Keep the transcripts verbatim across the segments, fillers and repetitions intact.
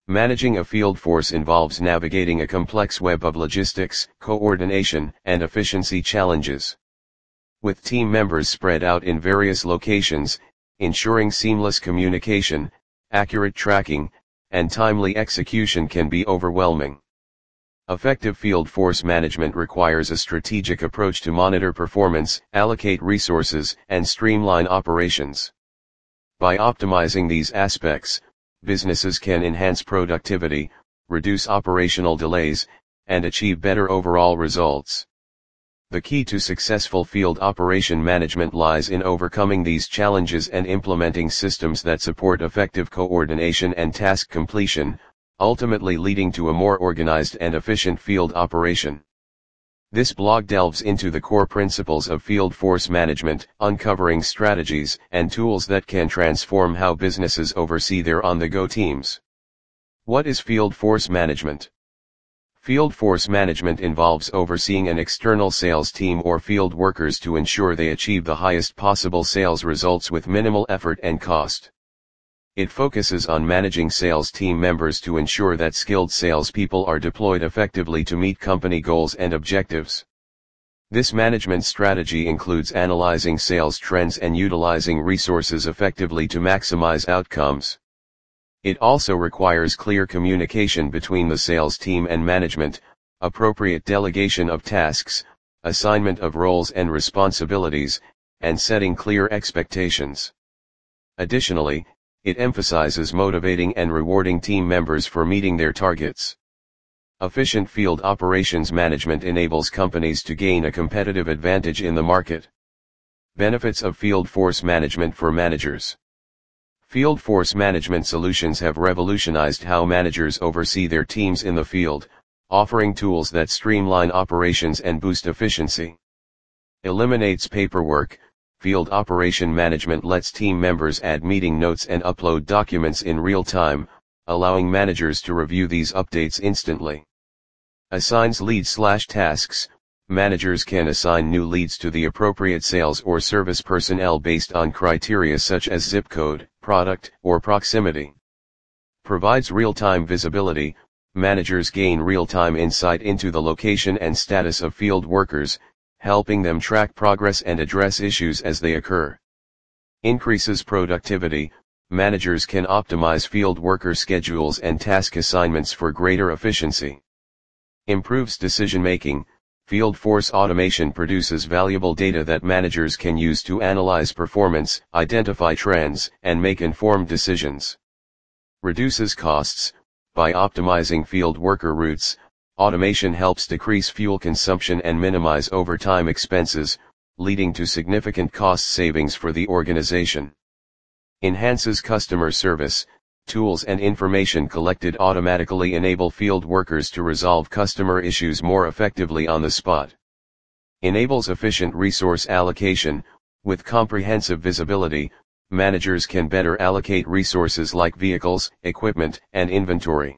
Managing a field force involves navigating a complex web of logistics, coordination, and efficiency challenges. With team members spread out in various locations, ensuring seamless communication, accurate tracking, and timely execution can be overwhelming. Effective field force management requires a strategic approach to monitor performance, allocate resources, and streamline operations. By optimizing these aspects, businesses can enhance productivity, reduce operational delays, and achieve better overall results. The key to successful field operation management lies in overcoming these challenges and implementing systems that support effective coordination and task completion, ultimately leading to a more organized and efficient field operation. This blog delves into the core principles of field force management, uncovering strategies and tools that can transform how businesses oversee their on-the-go teams. What is field force management? Field force management involves overseeing an external sales team or field workers to ensure they achieve the highest possible sales results with minimal effort and cost. It focuses on managing sales team members to ensure that skilled salespeople are deployed effectively to meet company goals and objectives. This management strategy includes analyzing sales trends and utilizing resources effectively to maximize outcomes. It also requires clear communication between the sales team and management, appropriate delegation of tasks, assignment of roles and responsibilities, and setting clear expectations. Additionally, it emphasizes motivating and rewarding team members for meeting their targets. Efficient field operations management enables companies to gain a competitive advantage in the market. Benefits of field force management for managers. Field force management solutions have revolutionized how managers oversee their teams in the field, offering tools that streamline operations and boost efficiency. Eliminates paperwork. Field operation management lets team members add meeting notes and upload documents in real time, allowing managers to review these updates instantly. Assigns leads/tasks. Managers can assign new leads to the appropriate sales or service personnel based on criteria such as zip code, product, or proximity. Provides real-time visibility. Managers gain real-time insight into the location and status of field workers, helping them track progress and address issues as they occur. Increases productivity. Managers can optimize field worker schedules and task assignments for greater efficiency. Improves decision-making. Field force automation produces valuable data that managers can use to analyze performance, identify trends, and make informed decisions. Reduces costs. By optimizing field worker routes, automation helps decrease fuel consumption and minimize overtime expenses, leading to significant cost savings for the organization. Enhances customer service. Tools and information collected automatically enable field workers to resolve customer issues more effectively on the spot. Enables efficient resource allocation. With comprehensive visibility, managers can better allocate resources like vehicles, equipment, and inventory.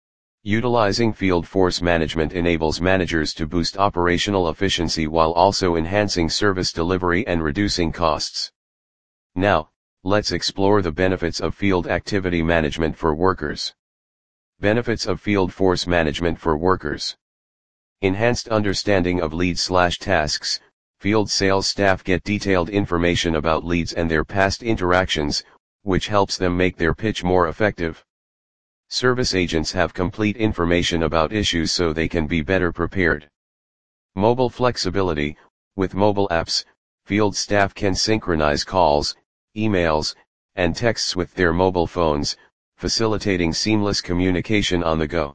Utilizing field force management enables managers to boost operational efficiency while also enhancing service delivery and reducing costs. Now, let's explore the benefits of field activity management for workers. Benefits of field force management for workers. Enhanced understanding of leads/tasks. Field sales staff get detailed information about leads and their past interactions, which helps them make their pitch more effective. Service agents have complete information about issues so they can be better prepared. Mobile flexibility. With mobile apps, field staff can synchronize calls, emails, and texts with their mobile phones, facilitating seamless communication on the go.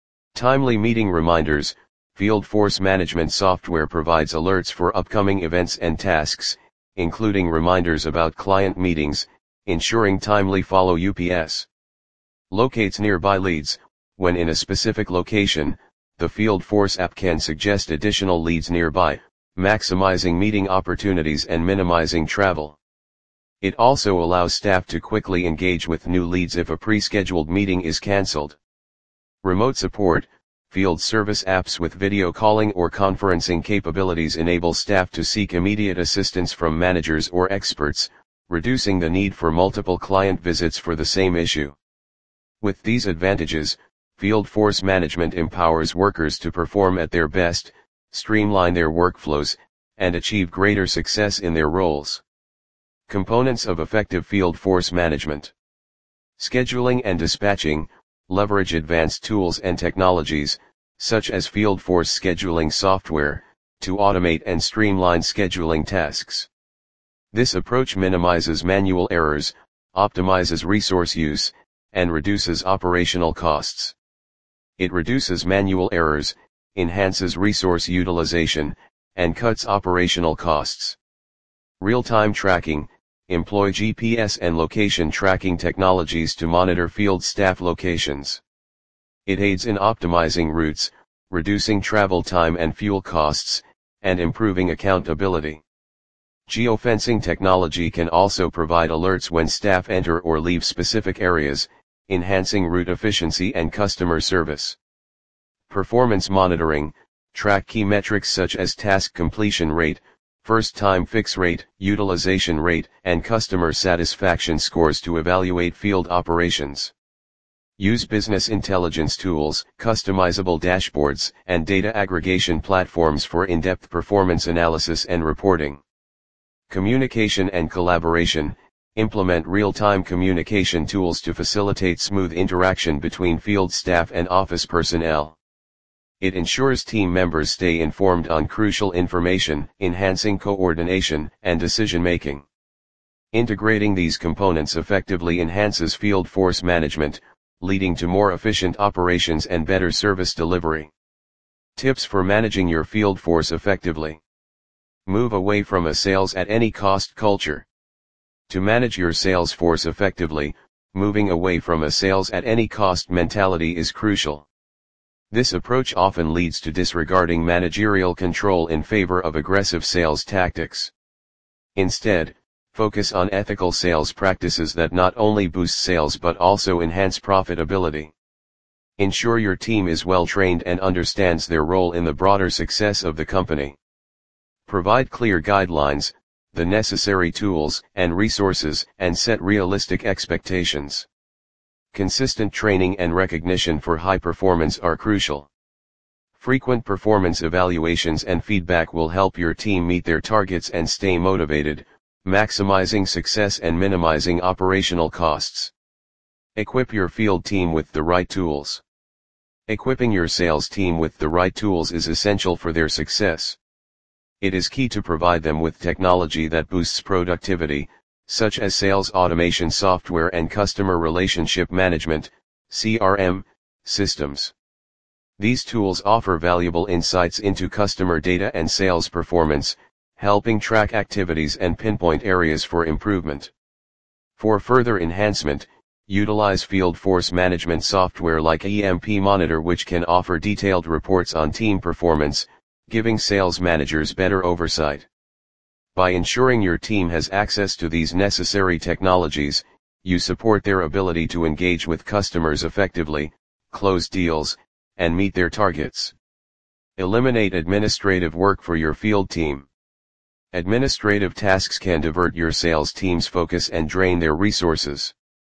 Timely meeting reminders. Field force management software provides alerts for upcoming events and tasks, including reminders about client meetings, ensuring timely follow-ups. Locates nearby leads. When in a specific location, the field force app can suggest additional leads nearby, maximizing meeting opportunities and minimizing travel. It also allows staff to quickly engage with new leads if a pre-scheduled meeting is cancelled. Remote support. Field service apps with video calling or conferencing capabilities enable staff to seek immediate assistance from managers or experts, reducing the need for multiple client visits for the same issue. With these advantages, field force management empowers workers to perform at their best, streamline their workflows, and achieve greater success in their roles. Components of effective field force management. Scheduling and dispatching. Leverage advanced tools and technologies, such as field force scheduling software, to automate and streamline scheduling tasks. This approach minimizes manual errors, optimizes resource use, and reduces operational costs. It reduces manual errors, enhances resource utilization, and cuts operational costs. Real-time tracking. Employ G P S and location tracking technologies to monitor field staff locations. It aids in optimizing routes, reducing travel time and fuel costs, and improving accountability. Geofencing technology can also provide alerts when staff enter or leave specific areas, enhancing route efficiency and customer service. Performance monitoring. Track key metrics such as task completion rate, first-time fix rate, utilization rate, and customer satisfaction scores to evaluate field operations. Use business intelligence tools, customizable dashboards, and data aggregation platforms for in-depth performance analysis and reporting. Communication and collaboration. Implement real-time communication tools to facilitate smooth interaction between field staff and office personnel. It ensures team members stay informed on crucial information, enhancing coordination and decision-making. Integrating these components effectively enhances field force management, leading to more efficient operations and better service delivery. Tips for managing your field force effectively. Move away from a sales at any cost culture. To manage your sales force effectively, moving away from a sales at any cost mentality is crucial. This approach often leads to disregarding managerial control in favor of aggressive sales tactics. Instead, focus on ethical sales practices that not only boost sales but also enhance profitability. Ensure your team is well trained and understands their role in the broader success of the company. Provide clear guidelines, the necessary tools and resources, and set realistic expectations. Consistent training and recognition for high performance are crucial. Frequent performance evaluations and feedback will help your team meet their targets and stay motivated, maximizing success and minimizing operational costs. Equip your field team with the right tools. Equipping your sales team with the right tools is essential for their success. It is key to provide them with technology that boosts productivity, such as sales automation software and customer relationship management, C R M, systems. These tools offer valuable insights into customer data and sales performance, helping track activities and pinpoint areas for improvement. For further enhancement, utilize field force management software like E M P Monitor, which can offer detailed reports on team performance, giving sales managers better oversight. By ensuring your team has access to these necessary technologies, you support their ability to engage with customers effectively, close deals, and meet their targets. Eliminate administrative work for your field team. Administrative tasks can divert your sales team's focus and drain their resources.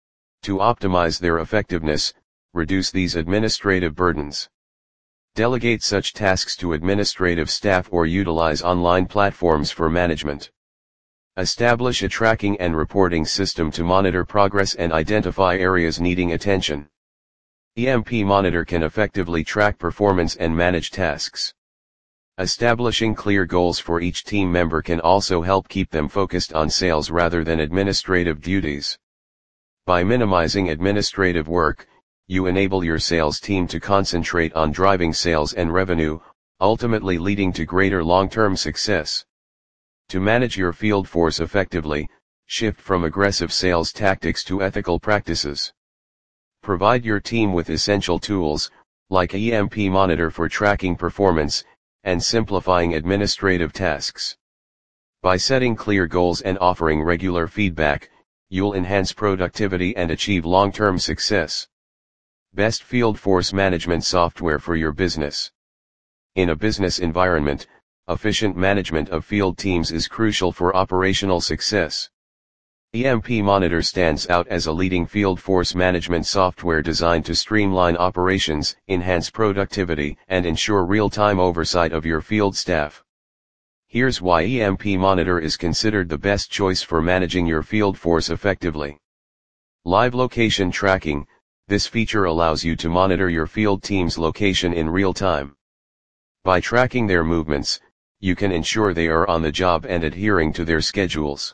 To optimize their effectiveness, reduce these administrative burdens. Delegate such tasks to administrative staff or utilize online platforms for management. Establish a tracking and reporting system to monitor progress and identify areas needing attention. E M P Monitor can effectively track performance and manage tasks. Establishing clear goals for each team member can also help keep them focused on sales rather than administrative duties. By minimizing administrative work, you enable your sales team to concentrate on driving sales and revenue, ultimately leading to greater long-term success. To manage your field force effectively, shift from aggressive sales tactics to ethical practices. Provide your team with essential tools, like E M P Monitor for tracking performance, and simplifying administrative tasks. By setting clear goals and offering regular feedback, you'll enhance productivity and achieve long-term success. Best field force management software for your business. In a business environment, efficient management of field teams is crucial for operational success. E M P Monitor stands out as a leading field force management software designed to streamline operations, enhance productivity, and ensure real-time oversight of your field staff. Here's why E M P Monitor is considered the best choice for managing your field force effectively. Live location tracking. This feature allows you to monitor your field team's location in real time. By tracking their movements, you can ensure they are on the job and adhering to their schedules.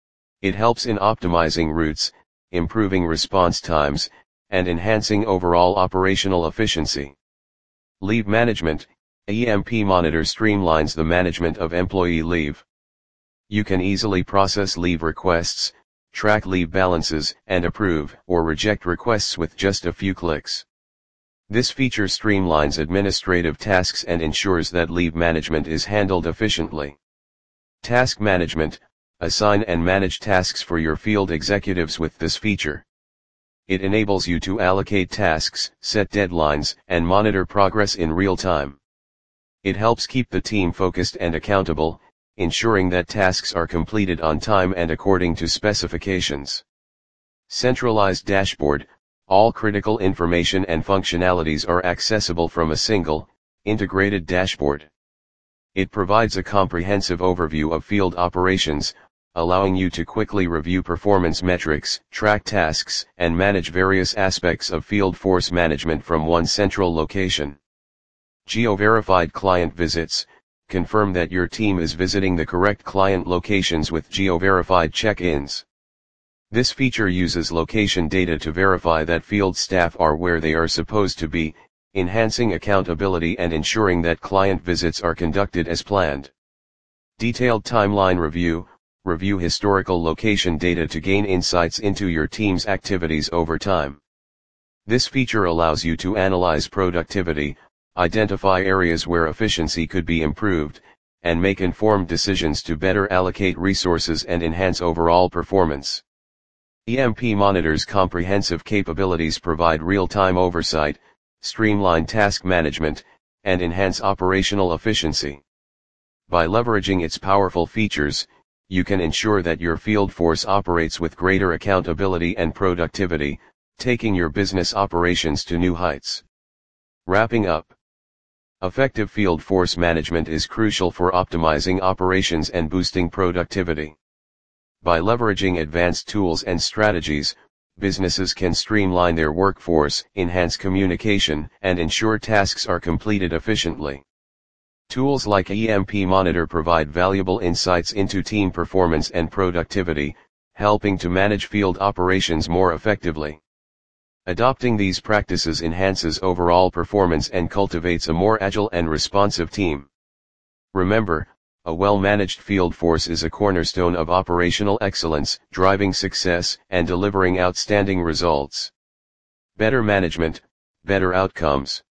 It helps in optimizing routes, improving response times, and enhancing overall operational efficiency. Leave management. E M P Monitor streamlines the management of employee leave. You can easily process leave requests, track leave balances, and approve or reject requests with just a few clicks. This feature streamlines administrative tasks and ensures that leave management is handled efficiently. Task management. Assign and manage tasks for your field executives with this feature. It enables you to allocate tasks, set deadlines, and monitor progress in real time. It helps keep the team focused and accountable, ensuring that tasks are completed on time and according to specifications. Centralized dashboard. All critical information and functionalities are accessible from a single, integrated dashboard. It provides a comprehensive overview of field operations, allowing you to quickly review performance metrics, track tasks, and manage various aspects of field force management from one central location. Geo-verified client visits. Confirm that your team is visiting the correct client locations with geo-verified check-ins. This feature uses location data to verify that field staff are where they are supposed to be, enhancing accountability and ensuring that client visits are conducted as planned. Detailed timeline review. Review historical location data to gain insights into your team's activities over time. This feature allows you to analyze productivity, identify areas where efficiency could be improved, and make informed decisions to better allocate resources and enhance overall performance. E M P Monitor's comprehensive capabilities provide real-time oversight, streamline task management, and enhance operational efficiency. By leveraging its powerful features, you can ensure that your field force operates with greater accountability and productivity, taking your business operations to new heights. Wrapping up. Effective field force management is crucial for optimizing operations and boosting productivity. By leveraging advanced tools and strategies, businesses can streamline their workforce, enhance communication, and ensure tasks are completed efficiently. Tools like E M P Monitor provide valuable insights into team performance and productivity, helping to manage field operations more effectively. Adopting these practices enhances overall performance and cultivates a more agile and responsive team. Remember, a well-managed field force is a cornerstone of operational excellence, driving success and delivering outstanding results. Better management, better outcomes.